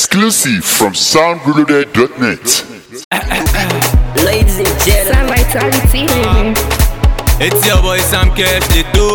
Exclusive from soundreloaded.net. Ladies and gentlemen, Sound Vitality, baby. It's your boy Sam Cash, the two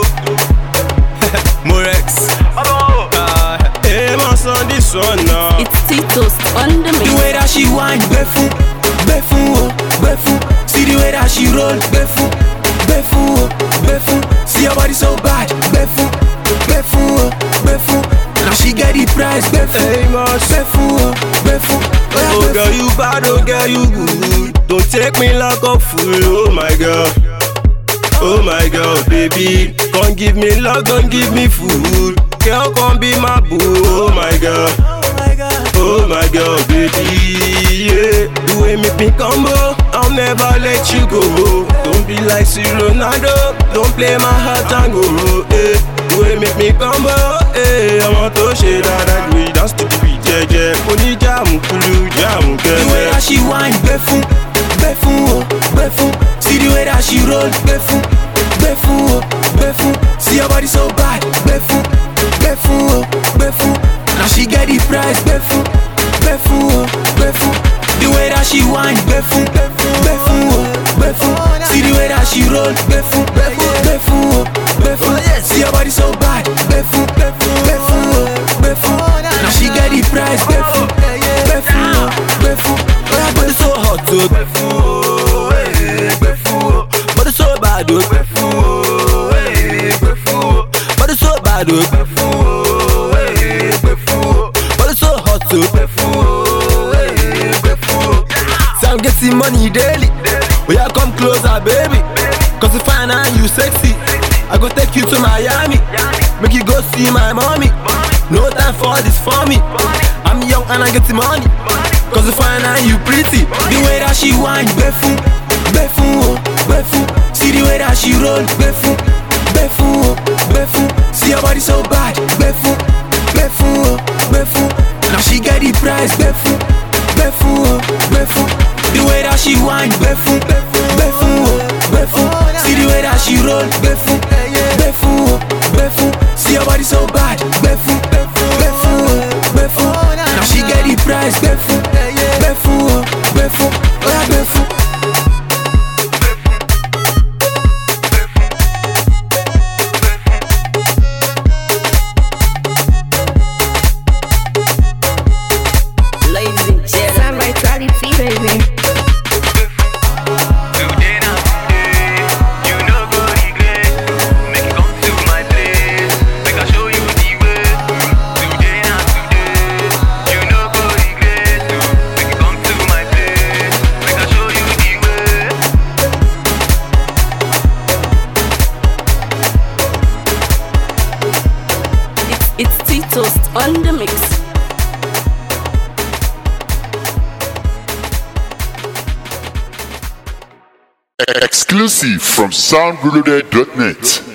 Morex. Hey, my son, this one now. It's Tito's on the mix. The way that she whine, befu, befu, oh, befu. See the way that she roll, befu, befu, oh, befu. See her body so bad, befu, befu, oh, befu. Now she get the prize, befu, befu, oh, befu. Oh girl, you bad, oh girl, you good. Don't take me like a fool, oh my girl. Oh my girl, baby, come give me love, don't give me food. Girl, come be my boo, oh my girl. Oh my girl, baby, yeah. The way make me combo, I'll never let you go. Don't be like C. Ronaldo, don't play my heart and go, eh. The way make me combo, eh. I want to share that we dance to the beat, yeah, yeah. Only jamu kulu, jamu kele. The way that she whine, befu, befu, oh, befu. See the way that she roll, befu, befu, oh, befu. See her body so bad, befu, befu, oh, befu. Now she get the prize, befu, befu, oh, befu. The way that she whine, befu, befu, oh, befu. See the way that she roll, befu, befu, oh, befu. See her body so bad, befu, befu, oh, befu. Now she get the prize, befu, befu, oh, befu. But it's so hot, oh, befu, befu. But it's so bad, oh, befu, befu. But it's so bad, oh, befu. But it's so hot, oh, befu, befu. So I'm getting money daily. Will you come closer, baby? Cause you fine and you sexy. I go take you to Miami, make you go see my mommy. No time for this for me. I'm young and I get the money. Cause you fine and you pretty. The way that she whine, befu, befu, oh, befu. See the way that she roll, befu, befu, oh, befu. See her body so bad, befu, befu, oh, befu. Now she get the prize, befu, befu, oh, befu. The way that she whine, befu, befu, oh, befu. See the way that she roll, befu, befu, oh, befu. See her body so bad, befu, befu, oh, befu. Now she get the prize, befu, befu, oh, befu, oh, befu. ladies and gentlemen, Sound Vitality, baby. It's Tito's on the mix. Exclusive from soundreloaded.net.